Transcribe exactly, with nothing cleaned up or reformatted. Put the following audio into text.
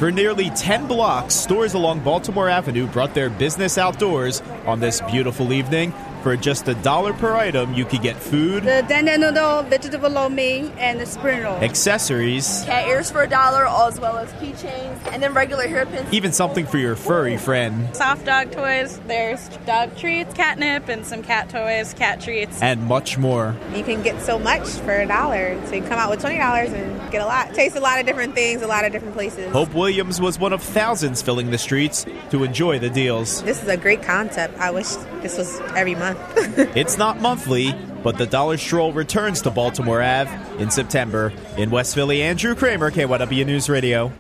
For nearly ten blocks, stores along Baltimore Avenue brought their business outdoors on this beautiful evening. For just a dollar per item, you could get food, the dandan noodle, vegetable lo mein, and the spring roll. Accessories, cat ears for a dollar, as well as keychains, and then regular hairpins. Even something for your furry friend. Soft dog toys, there's dog treats, catnip, and some cat toys, cat treats. And much more. You can get so much for a dollar. So you can come out with twenty dollars and get a lot. Taste a lot of different things, a lot of different places. Hope Williams was one of thousands filling the streets to enjoy the deals. This is a great concept. I wish this was every month. It's not monthly, but the Dollar Stroll returns to Baltimore Ave in September. In West Philly, Andrew Kramer, K Y W News Radio.